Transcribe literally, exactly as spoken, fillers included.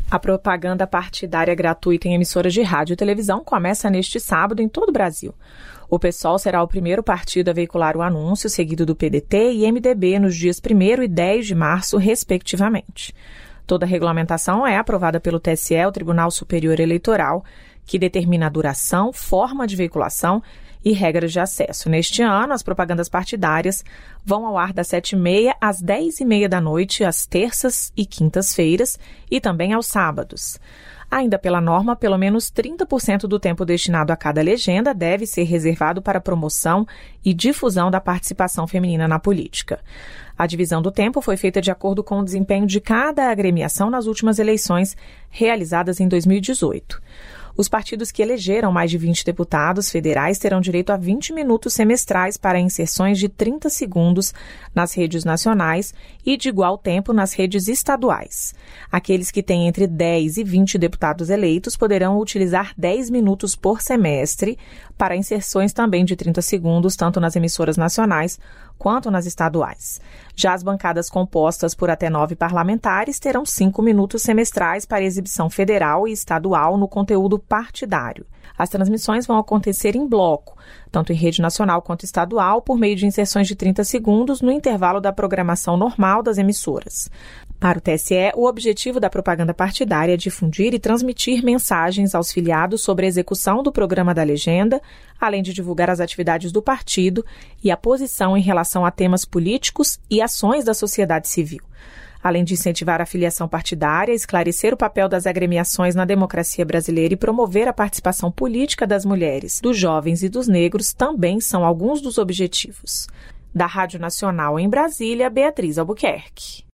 A propaganda partidária gratuita em emissoras de rádio e televisão começa neste sábado em todo o Brasil. O PSOL será o primeiro partido a veicular o anúncio, seguido do P D T e M D B nos dias primeiro e dez de março, respectivamente. Toda a regulamentação é aprovada pelo T S E, o Tribunal Superior Eleitoral, que determina a duração, forma de veiculação e regras de acesso. Neste ano, as propagandas partidárias vão ao ar das sete e meia às dez e meia da noite, às terças e quintas-feiras e também aos sábados. Ainda pela norma, pelo menos trinta por cento do tempo destinado a cada legenda deve ser reservado para promoção e difusão da participação feminina na política. A divisão do tempo foi feita de acordo com o desempenho de cada agremiação nas últimas eleições realizadas em dois mil e dezoito. Os partidos que elegeram mais de vinte deputados federais terão direito a vinte minutos semestrais para inserções de trinta segundos nas redes nacionais e de igual tempo nas redes estaduais. Aqueles que têm entre dez e vinte deputados eleitos poderão utilizar dez minutos por semestre para inserções também de trinta segundos, tanto nas emissoras nacionais quanto nas estaduais. Já as bancadas compostas por até nove parlamentares terão cinco minutos semestrais para exibição federal e estadual no conteúdo partidário. As transmissões vão acontecer em bloco, tanto em rede nacional quanto estadual, por meio de inserções de trinta segundos no intervalo da programação normal das emissoras. Para o T S E, o objetivo da propaganda partidária é difundir e transmitir mensagens aos filiados sobre a execução do programa da legenda, além de divulgar as atividades do partido e a posição em relação a temas políticos e ações da sociedade civil. Além de incentivar a filiação partidária, esclarecer o papel das agremiações na democracia brasileira e promover a participação política das mulheres, dos jovens e dos negros também são alguns dos objetivos. Da Rádio Nacional em Brasília, Beatriz Albuquerque.